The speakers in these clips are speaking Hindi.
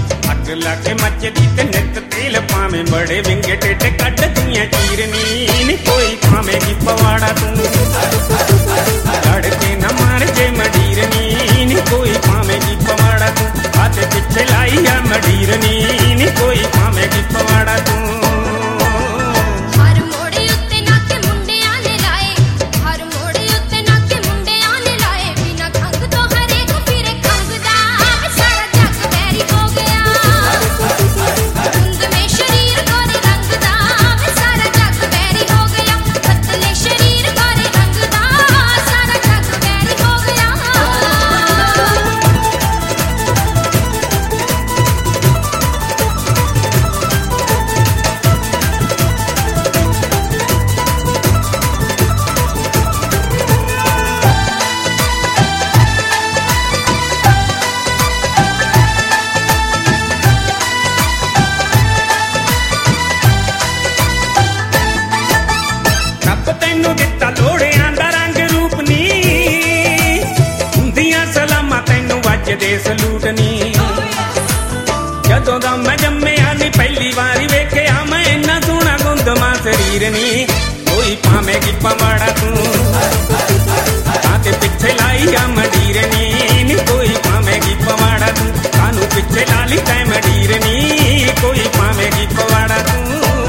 अग लाके मचदी ते नित तेल पावे बड़े विंगे टेटे कट दियां चीरनी कोई पावेगी पवाड़ा तू लड़के न मार जे मडीरनी कोई पावेगी पवाड़ा तू हाथ पिछे लाइया मडीरनी कोई पावेगी पवाड़ा तू सलूटनी जदों दा मैं जम्मिया नी पहली बारी वेखिया मैं इन्ना सोहना गुंदमा शरीर नी कोई पावेगी पवाड़ा तू हाथ पिछे लाइया मडीरनी कोई पावेगी पवाड़ा तू कानू पिछे लाली तै मडीरनी कोई पावेगी पवाड़ा तू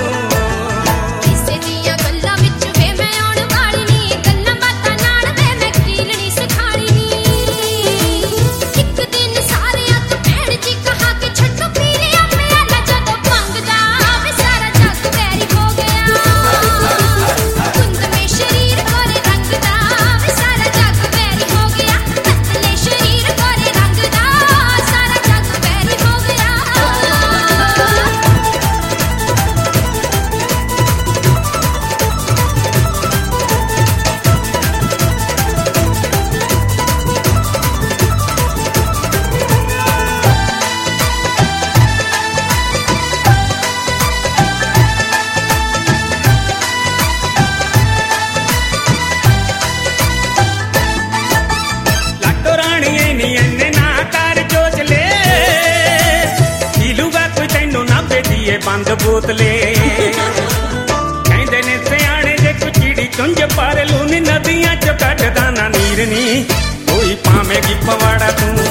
बंद बोतले कहते ने सियाने जे कुछ चिड़ी चुंझ पर लूनी नदियां चो कटदा ना नीर नी कोई पावेगी पवाड़ा तू